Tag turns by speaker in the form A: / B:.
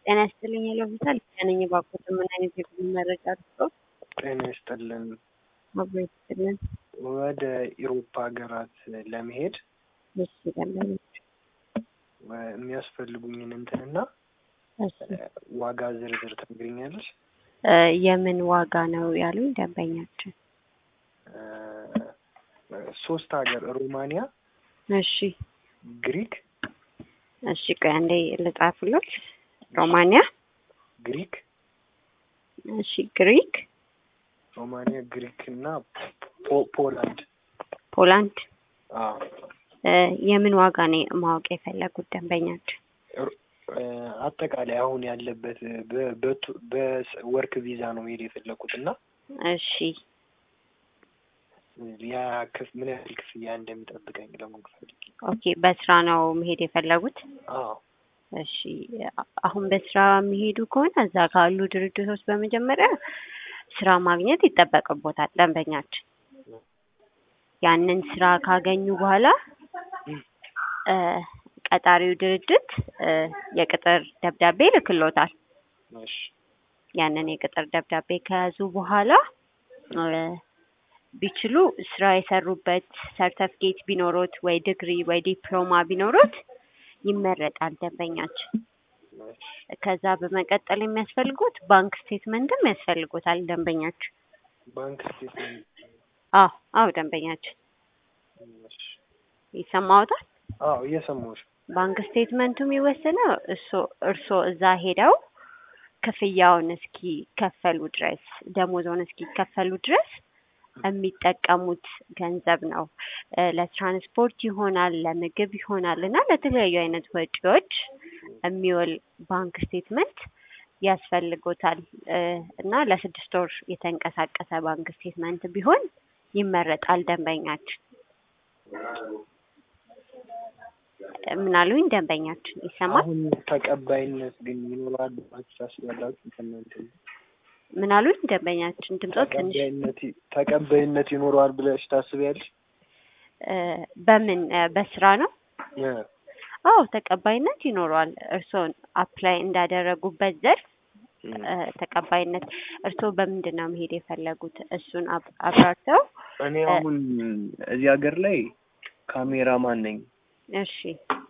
A: ጤና ይስጥልኝ ይለውታል ከነኝ ባቆት ምን አይነት የግል መረጃ አድርገው
B: ጤና ይስጥልን
A: አብሬትልን
B: ወደ አውሮፓ ሀገራት ለመሄድ
A: እሺ ገለኝ
B: የሚያስፈልጉኝን እንትና ዋጋ ዝርዝር ትነግሪኛለሽ?
A: የምን ዋጋ ነው ያሉኝ ደንበኛችን?
B: ሶስት ሀገር ሮማኒያ፣
A: እሺ
B: ግሪክ።
A: እሺ ቆይ አንዴ ልጻፍልሽ። ሮማኒያ፣
B: ግሪክ።
A: እሺ ግሪክ፣
B: ሮማኒያ፣ ግሪክ እና ፖላንድ።
A: ፖላንድ።
B: አዎ
A: የምን ዋጋ ነው ማወቅ የፈለጉት ደንበኛችን?
B: አጠቃላይ አሁን ያለበት በወርክ ቪዛ ነው መሄድ የፈለኩት እና
A: እሺ
B: ያ ምን ያህል ክፍያ እንደሚጠብቀኝ ለመግለጽ።
A: ኦኬ በስራ ነው መሄድ የፈለጉት?
B: አዎ
A: እሺ አሁን በስራ የሚሄዱ ከሆነ እዛ ካሉ ድርጅቶች በመጀመሪያ ስራ ማግኘት ይጠበቅቦታል ደንበኛችን። ያንን ስራ ካገኙ በኋላ ቀጣሪው ድርጅት የቅጥር ደብዳቤ ልክሎታል።
B: እሺ
A: ያንን የቅጥር ደብዳቤ ከያዙ በኋላ ቢችሉ ስራ የሰሩበት ሰርቲፊኬት ቢኖሮት ወይ ዲግሪ ወይ ዲፕሎማ ቢኖሮት ይመረጣል ደንበኛችን። ከዛ በመቀጠል የሚያስፈልጉት ባንክ ስቴትመንትም ያስፈልጉታል ደንበኛችን።
B: ባንክ ስቴትመንት?
A: አዎ ደንበኛችን ይሰማዎታል?
B: አዎ እየሰማሁሽ።
A: ባንክ ስቴትመንቱ የሚወሰነው እርሶ እዛ ሄደው ክፍያውን እስኪከፈሉ ድረስ ደሞዞን እስኪከፈሉ ድረስ የሚጠቀሙት ገንዘብ ነው። ለትራንስፖርት ይሆናል፣ ለምግብ ይሆናል እና ለተለያዩ አይነት ወጪዎች የሚውል ባንክ ስቴትመንት ያስፈልጎታል እና ለ6 ወር የተንቀሳቀሰ ባንክ ስቴትመንት ቢሆን ይመረጣል ደንበኛችን። ምን አሉኝ ደንበኛችን? ይሰማል?
B: አሁን ተቀባይነት ግን ይኖራል ታስባላችሁ ከእናንተ?
A: ምን አሉኝ ደንበኛችን? ድምጾት ትንሽ
B: ተቀባይነት ይኖራል ብለሽ ታስቢያለሽ?
A: በምን በስራ ነው? አዎ ተቀባይነት ይኖራል። እርሶን አፕላይ እንዳደረጉበት ዘርፍ ተቀባይነት። እርሶ በምንድን ነው መሄድ የፈለጉት? እሱን አብራርተው።
B: እኔ አሁን እዚህ ሀገር ላይ ካሜራማን ነኝ።
A: እሺ